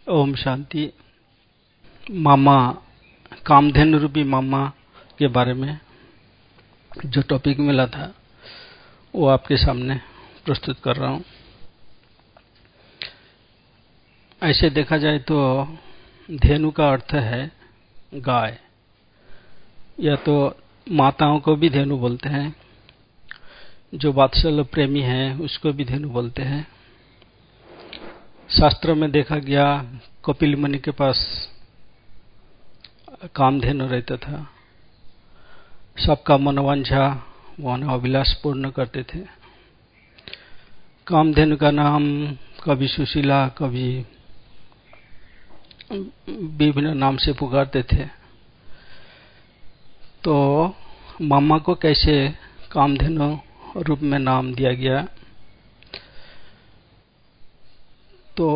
ओम शांति। मामा, कामधेनु रूपी मामा के बारे में जो टॉपिक मिला था वो आपके सामने प्रस्तुत कर रहा हूं। ऐसे देखा जाए तो धेनु का अर्थ है गाय, या तो माताओं को भी धेनु बोलते हैं, जो वात्सल्य प्रेमी है उसको भी धेनु बोलते हैं। शास्त्र में देखा गया कपिल मुनि के पास कामधेनु रहता था। सबका मनोवांछा अभिलाष पूर्ण करते थे। कामधेनु का नाम कभी सुशीला, कभी विभिन्न नाम से पुकारते थे। तो मामा को कैसे कामधेनु रूप में नाम दिया गया? तो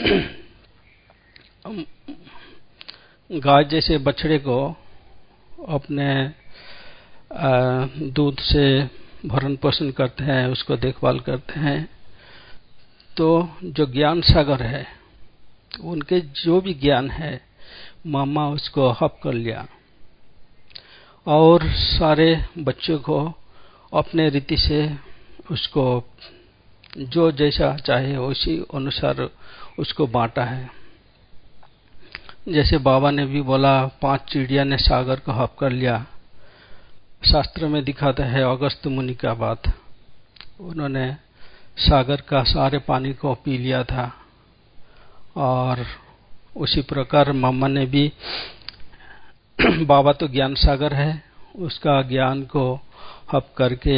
गाय जैसे बछड़े को अपने दूध से भरण पोषण करते हैं, उसको देखभाल करते हैं, तो जो ज्ञान सागर है उनके जो भी ज्ञान है मामा उसको हप कर लिया और सारे बच्चों को अपने रीति से उसको जो जैसा चाहे उसी अनुसार उसको बांटा है। जैसे बाबा ने भी बोला 5 चिड़िया ने सागर को हप कर लिया। शास्त्र में दिखाता है अगस्त मुनि का बात, उन्होंने सागर का सारे पानी को पी लिया था। और उसी प्रकार मामा ने भी बाबा तो ज्ञान सागर है, उसका ज्ञान को हप करके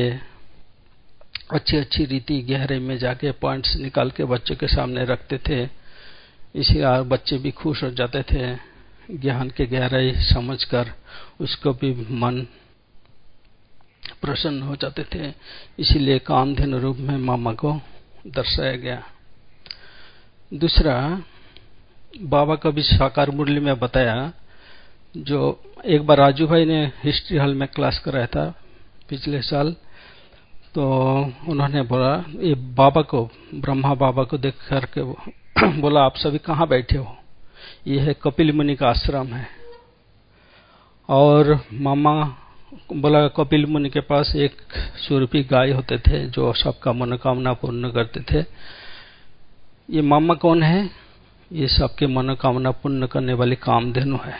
अच्छी रीति गहरे में जाके पॉइंट्स निकाल के बच्चों के सामने रखते थे। इसीलिए बच्चे भी खुश हो जाते थे, ज्ञान के गहराई समझकर उसको भी मन प्रसन्न हो जाते थे। इसीलिए कामधेनु रूप में मामा को दर्शाया गया। दूसरा, बाबा का भी साकार मुरली में बताया, जो एक बार राजू भाई ने हिस्ट्री हॉल में क्लास कराया था पिछले साल, तो उन्होंने बोला, ये बाबा को, ब्रह्मा बाबा को देख करके बोला, आप सभी कहाँ बैठे हो? ये है कपिल मुनि का आश्रम है। और मामा बोला, कपिल मुनि के पास एक सुरभि गाय होते थे जो सबका मनोकामना पूर्ण करते थे। ये मामा कौन है? ये सबके मनोकामना पूर्ण करने वाली कामधेनु है।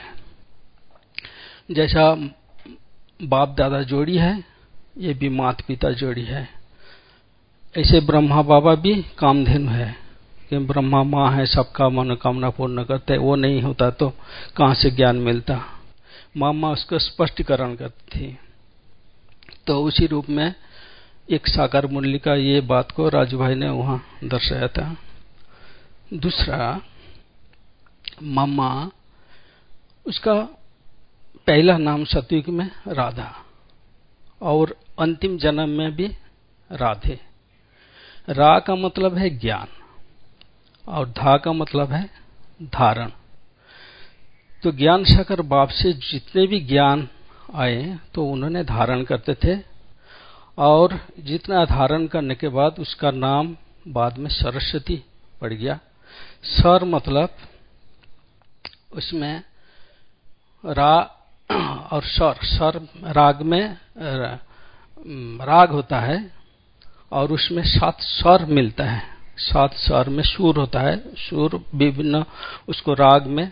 जैसा बाप दादा जोड़ी है, ये भी माता पिता जोड़ी है। ऐसे ब्रह्मा बाबा भी कामधेनु है कि ब्रह्मा माँ है, सबका मनोकामना पूर्ण करते हैं। वो नहीं होता तो कहां से ज्ञान मिलता? मामा उसका स्पष्टीकरण करती थी। तो उसी रूप में एक साकार मुरली का ये बात को राजू भाई ने वहां दर्शाया था। दूसरा, मामा, उसका पहला नाम सतयुग में राधा और अंतिम जन्म में भी राधे। रा का मतलब है ज्ञान और धा का मतलब है धारण। तो ज्ञान सागर बाप से जितने भी ज्ञान आए तो उन्होंने धारण करते थे, और जितना धारण करने के बाद उसका नाम बाद में सरस्वती पड़ गया। सर मतलब उसमें रा और सर राग में राग होता है और उसमें 7 स्वर मिलता है। 7 स्वर में सुर होता है। सुर विभिन्न उसको राग में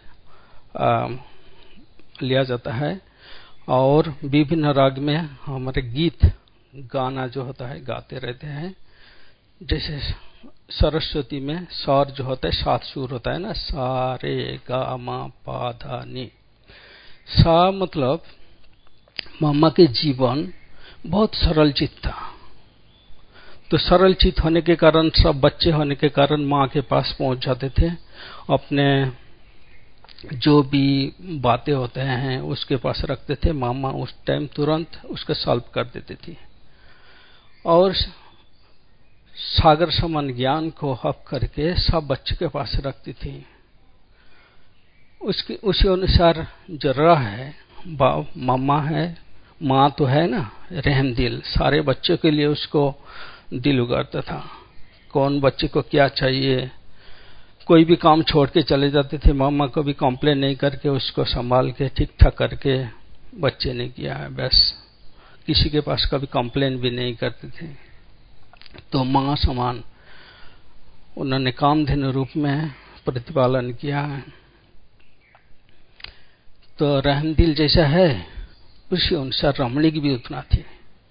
लिया जाता है, और विभिन्न राग में हमारे गीत गाना जो होता है गाते रहते हैं। जैसे सरस्वती में स्वर जो होता है 7 सुर होता है ना, सा रे गा मा पा धा नी। सा मतलब मामा के जीवन बहुत सरल चित्त था। तो सरल चित्त होने के कारण, सब बच्चे होने के कारण माँ के पास पहुंच जाते थे। अपने जो भी बातें होते हैं उसके पास रखते थे। मामा उस टाइम तुरंत उसका सॉल्व कर देती थी और सागर समान ज्ञान को हप करके सब बच्चे के पास रखती थी। उसी अनुसार जो रह है, मामा है, माँ तो है ना, रहम दिल, सारे बच्चों के लिए उसको दिल उगारता था। कौन बच्चे को क्या चाहिए, कोई भी काम छोड़ के चले जाते थे, मामा को भी कंप्लेन नहीं करके उसको संभाल के ठीक ठाक करके बच्चे ने किया है, बस किसी के पास कभी कंप्लेन भी नहीं करते थे। तो मां समान उन्होंने कामधेनु रूप में प्रतिपालन किया है। तो रहमदिल जैसा है उसी अनुसार रमणीक भी उतना थी,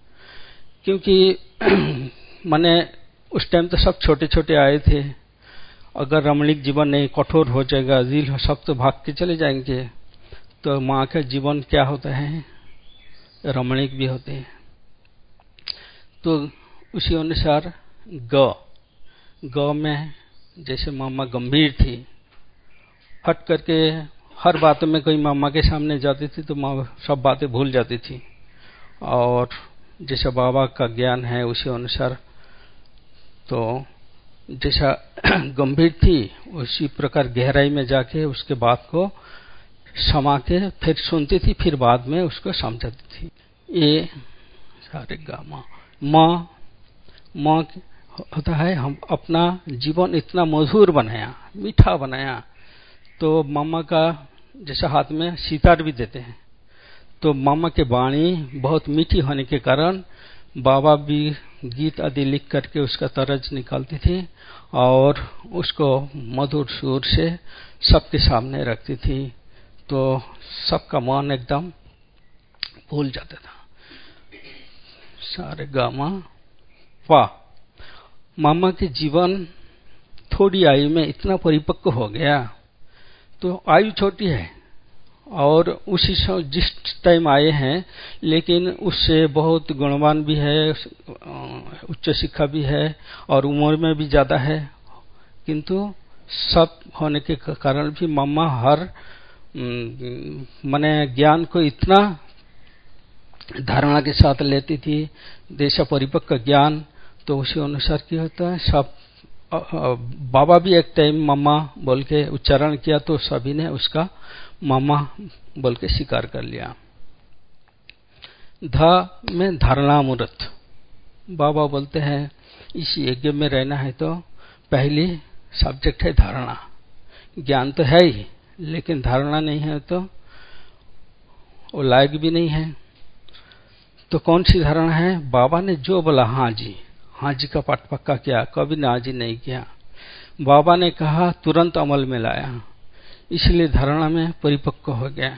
क्योंकि माने उस टाइम तो सब छोटे छोटे आए थे। अगर रमणीक जीवन नहीं कठोर हो जाएगा, दिल हो, सब तो भाग के चले जाएंगे। तो मां का जीवन क्या होता है, रमणीक भी होते हैं। तो उसी अनुसार ग में जैसे मामा गंभीर थी, हट करके हर बात में कोई मामा के सामने जाती थी तो माँ सब बातें भूल जाती थी, और जैसा बाबा का ज्ञान है उसी अनुसार तो जैसा गंभीर थी उसी प्रकार गहराई में जाके उसके बात को समा के फिर सुनती थी, फिर बाद में उसको समझाती थी। ये सारे गामा माँ होता है हम अपना जीवन इतना मधुर बनाया, मीठा बनाया। तो मामा का जैसा हाथ में सितार भी देते हैं, तो मामा के वाणी बहुत मीठी होने के कारण बाबा भी गीत आदि लिख करके उसका तरज निकालती थी और उसको मधुर सुर से सबके सामने रखती थी। तो सबका मन एकदम भूल जाता था। सारे गामा वाह, मामा के जीवन थोड़ी आयु में इतना परिपक्व हो गया। तो आयु छोटी है और उसी जिस टाइम आए हैं, लेकिन उससे बहुत गुणवान भी है, उच्च शिक्षा भी है और उम्र में भी ज्यादा है। किंतु सब होने के कारण भी मामा हर माने ज्ञान को इतना धारणा के साथ लेती थी, जैसा परिपक्व ज्ञान। तो उसी अनुसार क्या होता है, सब बाबा भी एक टाइम मामा बोल के उच्चारण किया तो सभी ने उसका मामा बोल के स्वीकार कर लिया। ध में धारणा मूर्त, बाबा बोलते हैं इस यज्ञ में रहना है तो पहली सब्जेक्ट है धारणा। ज्ञान तो है ही, लेकिन धारणा नहीं है तो वो लायक भी नहीं है। तो कौन सी धारणा है, बाबा ने जो बोला हाँ जी का पाठ पक्का किया, कभी ना जी नहीं किया। बाबा ने कहा तुरंत अमल में लाया, इसलिए धारणा में परिपक्व हो गया।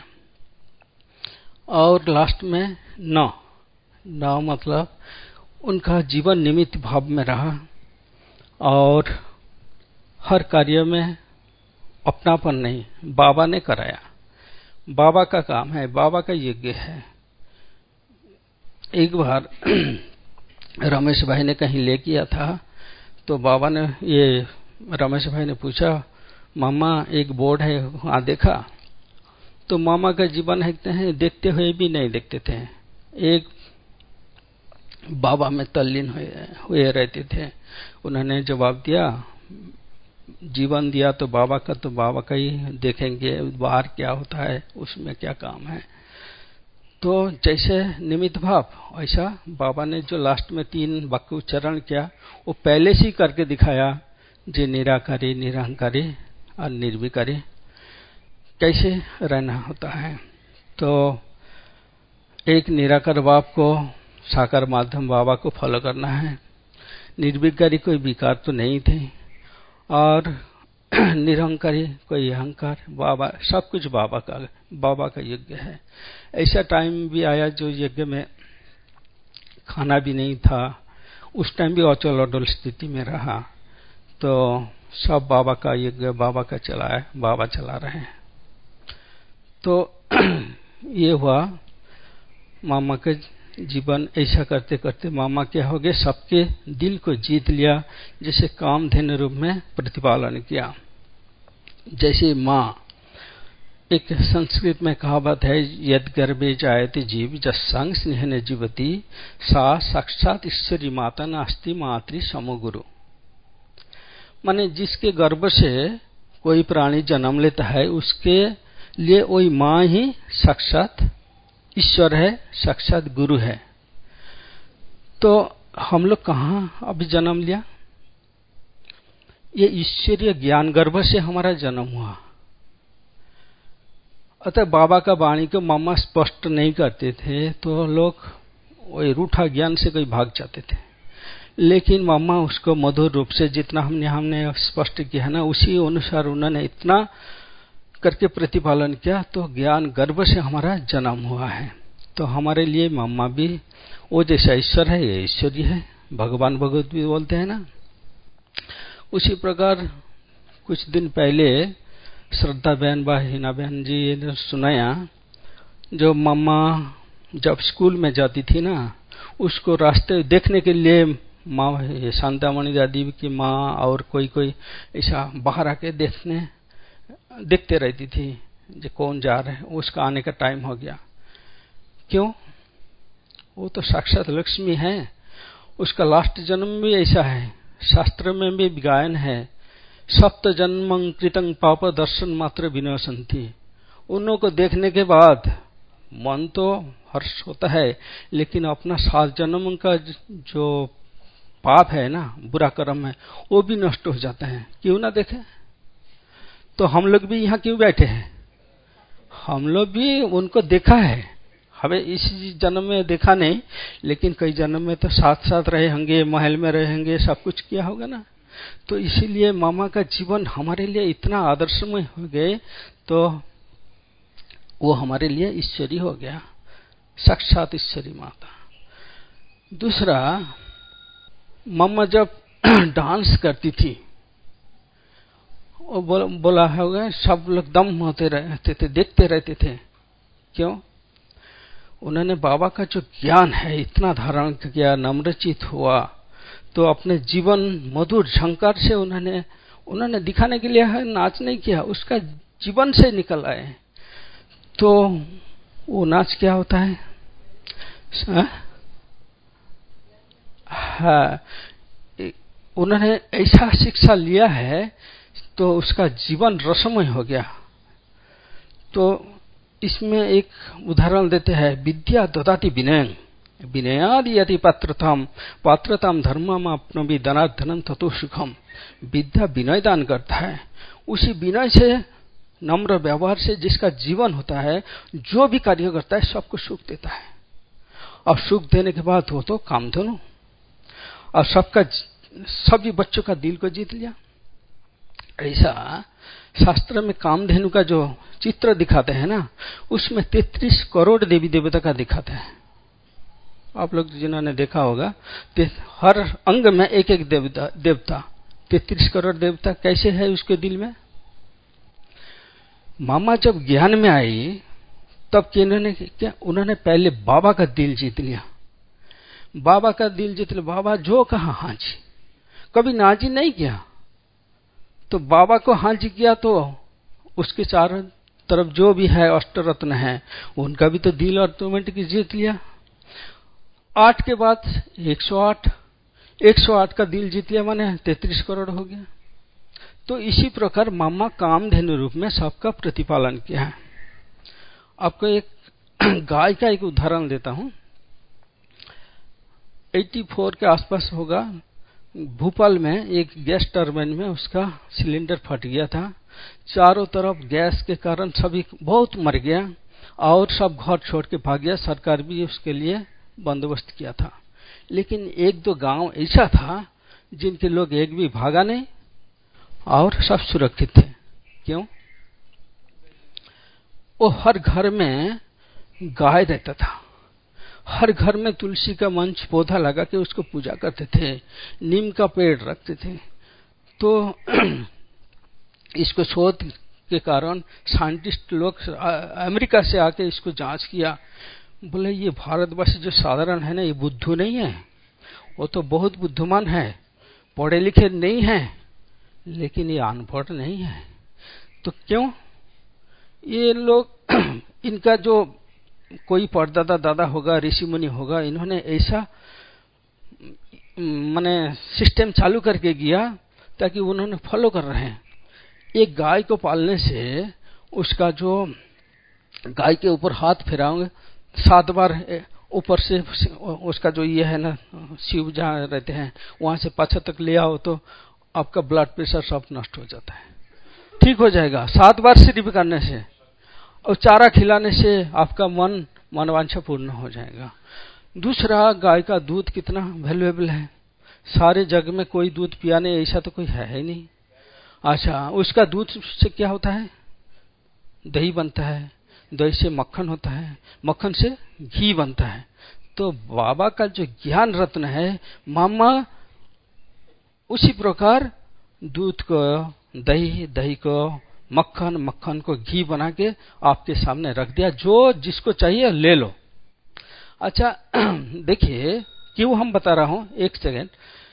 और लास्ट में न मतलब उनका जीवन निमित्त भाव में रहा और हर कार्य में अपनापन नहीं, बाबा ने कराया, बाबा का काम है, बाबा का यज्ञ है। एक बार रमेश भाई ने कहीं ले किया था, तो बाबा ने ये रमेश भाई ने पूछा मामा एक बोर्ड है वहां देखा, तो मामा का जीवन है देखते हुए भी नहीं देखते थे, एक बाबा में तल्लीन हुए रहते थे। उन्होंने जवाब दिया जीवन दिया तो बाबा का ही देखेंगे, बाहर क्या होता है उसमें क्या काम है। तो जैसे निमित्त भाव ऐसा बाबा ने जो लास्ट में 3 वाक्य उच्चारण किया वो पहले से करके दिखाया, जो निराकारी, निरहंकारी और निर्विकारी कैसे रहना होता है। तो एक निराकार बाप को साकार माध्यम बाबा को फॉलो करना है, निर्विकारी कोई विकार तो नहीं थे और निरहंकारी कोई अहंकार, बाबा सब कुछ बाबा का यज्ञ है। ऐसा टाइम भी आया जो यज्ञ में खाना भी नहीं था, उस टाइम भी अचल अडोल स्थिति में रहा। तो सब बाबा का यज्ञ बाबा का चला है, बाबा चला रहे हैं। तो ये हुआ मामा के जीवन। ऐसा करते करते मामा क्या हो गए, सबके दिल को जीत लिया, जैसे कामधेनु रूप में प्रतिपालन किया। जैसे माँ, एक संस्कृत में कहावत है यद गर्भे जायते जीव जस्संग स्नेहने जीवती सा साक्षात ईश्वरी माता नास्ति मातृ समोगुरु। माने जिसके गर्भ से कोई प्राणी जन्म लेता है उसके लिए वही माँ ही साक्षात ईश्वर है, साक्षात गुरु है। तो हम लोग कहाँ अभी जन्म लिया, ये ईश्वरीय ज्ञान गर्भ से हमारा जन्म हुआ। अतः बाबा का वाणी को मामा स्पष्ट नहीं करते थे तो लोग वही रूठा ज्ञान से कोई भाग जाते थे, लेकिन मामा उसको मधुर रूप से जितना हमने स्पष्ट किया ना, उसी अनुसार उन्होंने इतना करके प्रतिपालन किया, तो ज्ञान गर्भ से हमारा जन्म हुआ है। तो हमारे लिए मामा भी वो जैसा ईश्वर है, ये ईश्वरी है, भगवान भगवत भी बोलते हैं ना। उसी प्रकार कुछ दिन पहले श्रद्धा बहन व हिना बहन जी ने सुनाया, जो मामा जब स्कूल में जाती थी ना, उसको रास्ते देखने के लिए माँ शांतामणि दादी की माँ और कोई ऐसा बाहर आके देखते रहती थी जो कौन जा रहा है, उसका आने का टाइम हो गया। क्यों? वो तो साक्षात लक्ष्मी है, उसका लास्ट जन्म भी ऐसा है, शास्त्र में भी गायन है, सप्त जन्मं कृतं पाप दर्शन मात्र विनाशन्ति। उन्हों को देखने के बाद मन तो हर्ष होता है, लेकिन अपना 7 जन्म का जो पाप है ना, बुरा कर्म है, वो भी नष्ट हो जाता है। क्यों ना देखे? तो हम लोग भी यहाँ क्यों बैठे हैं? हम लोग भी उनको देखा है, हमें इस जन्म में देखा नहीं, लेकिन कई जन्म में तो साथ साथ रहे होंगे, महल में रहेंगे, सब कुछ किया होगा ना। तो इसीलिए मामा का जीवन हमारे लिए इतना आदर्शमय हो गए, तो वो हमारे लिए ईश्वरी हो गया, साक्षात ईश्वरी माता। दूसरा, मम्मा जब डांस करती थी, वो बोला होगा सब लोग दम होते रहते थे, देखते रहते थे। क्यों? उन्होंने बाबा का जो ज्ञान है इतना धारण किया, नम्रचित हुआ, तो अपने जीवन मधुर झंकार से उन्होंने दिखाने के लिए है, नाच नहीं किया, उसका जीवन से निकल आए। तो वो नाच क्या होता है? हाँ, उन्होंने ऐसा शिक्षा लिया है तो उसका जीवन रसमय हो गया। तो इसमें एक उदाहरण देते हैं, विद्या ददाति विनयं विनयादि यदि पात्रताम धर्मम अपनोभि धनात् धनम ततो सुखम। विद्या विनय दान करता है, उसी विनय से, नम्र व्यवहार से जिसका जीवन होता है, जो भी कार्य करता है सबको सुख देता है। और सुख देने के बाद वो तो कामधेनु, और सभी बच्चों का दिल को जीत लिया। ऐसा शास्त्र में कामधेनु का जो चित्र दिखाते हैं ना, उसमें 33 करोड़ देवी देवता का दिखाते हैं। आप लोग जिन्होंने देखा होगा, हर अंग में एक एक देवता 33 करोड़ देवता कैसे है उसके दिल में। मामा जब ज्ञान में आई तब उन्होंने पहले बाबा का दिल जीत लिया। बाबा का दिल जीत लिया, बाबा जो कहा हाँ जी, कभी नाजी नहीं किया। तो बाबा को हाँ जी किया तो उसके चारों तरफ जो भी है अष्टरत्न है, उनका भी तो दिल ऑटोमेटिक जीत लिया। 8 के बाद 108 का दिल जीत लिया, माने 33 करोड़ हो गया। तो इसी प्रकार मामा कामधेनु रूप में सबका प्रतिपालन किया है। आपको एक गाय का एक उदाहरण देता हूं। 84 के आसपास होगा, भोपाल में एक गैस टर्बाइन में उसका सिलेंडर फट गया था। चारों तरफ गैस के कारण सभी बहुत मर गया और सब घर छोड़ के भाग गया। सरकार भी उसके लिए बंदोबस्त किया था, लेकिन 1-2 गांव ऐसा था जिनके लोग एक भी भागा नहीं और सब सुरक्षित थे। क्यों? वो हर घर में गाय रहता था, हर घर में तुलसी का मंच पौधा लगा के उसको पूजा करते थे, नीम का पेड़ रखते थे। तो इसको शोध के कारण साइंटिस्ट लोग अमेरिका से आके इसको जांच किया, बोले ये भारतवर्ष जो साधारण है ना, ये बुद्धू नहीं है, वो तो बहुत बुद्धिमान है, पढ़े लिखे नहीं है, लेकिन ये अनपढ़ नहीं है। तो क्यों? ये लोग इनका जो कोई परदादा दादा होगा, ऋषि मुनि होगा, इन्होंने ऐसा माने सिस्टम चालू करके गया ताकि उन्होंने फॉलो कर रहे हैं। एक गाय को पालने से उसका जो गाय के ऊपर हाथ फेराओगे 7 बार ऊपर से उसका जो ये है ना, शिव जहाँ रहते हैं वहां से पाछा तक ले आओ तो आपका ब्लड प्रेशर सब नष्ट हो जाता है, ठीक हो जाएगा 7 बार सिर्फ करने से, और चारा खिलाने से आपका मनवांछा पूर्ण हो जाएगा। दूसरा, गाय का दूध कितना वैल्यूएबल है, सारे जग में कोई दूध पियाने ऐसा तो कोई है ही नहीं। अच्छा, उसका दूध से क्या होता है, दही बनता है, दही से मक्खन होता है, मक्खन से घी बनता है। तो बाबा का जो ज्ञान रत्न है मामा, उसी प्रकार दूध को दही, दही को मक्खन, मक्खन को घी बना के आपके सामने रख दिया, जो जिसको चाहिए ले लो। अच्छा देखिए क्यों हम बता रहा हूं, एक सेकेंड।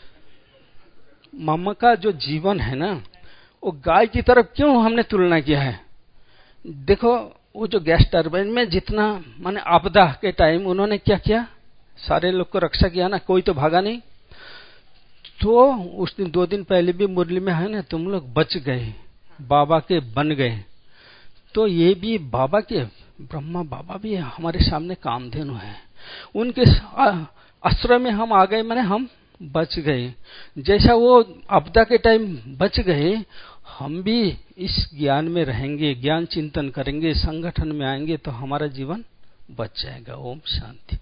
मामा का जो जीवन है ना, वो गाय की तरफ क्यों हमने तुलना किया है। देखो वो जो गैस टर्बाइन में जितना माने आपदा के टाइम उन्होंने क्या किया, सारे लोग को रक्षा किया ना, कोई तो भागा नहीं। तो उस दिन 2 दिन पहले भी मुरली में है ना, तुम लोग बच गए, बाबा के बन गए। तो ये भी बाबा के, ब्रह्मा बाबा भी हमारे सामने कामधेनु है, उनके आश्रय में हम आ गए, माने हम बच गए। जैसा वो आपदा के टाइम बच गए, हम भी इस ज्ञान में रहेंगे, ज्ञान चिंतन करेंगे, संगठन में आएंगे तो हमारा जीवन बच जाएगा। ओम शांति।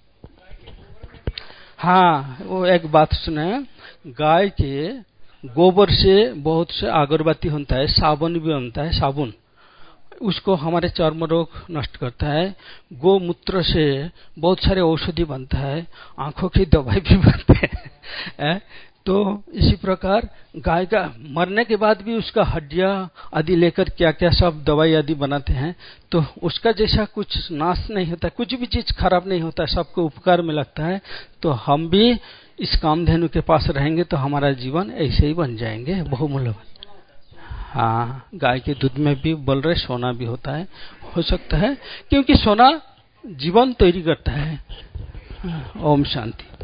हाँ, वो एक बात सुने, गाय के गोबर से बहुत से अगरबत्ती होता है, साबुन भी बनता है, साबुन उसको हमारे चर्म रोग नष्ट करता है। गोमूत्र से बहुत सारे औषधि बनता है, आंखों की दवाई भी बनते हैं। तो इसी प्रकार गाय का मरने के बाद भी उसका हड्डियां आदि लेकर क्या क्या सब दवाई आदि बनाते हैं। तो उसका जैसा कुछ नाश नहीं होता, कुछ भी चीज खराब नहीं होता, सबको उपकार में लगता है। तो हम भी इस कामधेनु के पास रहेंगे तो हमारा जीवन ऐसे ही बन जाएंगे, बहुमूल्य। हाँ, गाय के दूध में भी बोल रहे सोना भी होता है, हो सकता है, क्योंकि सोना जीवन तैयारी करता है। ओम शांति।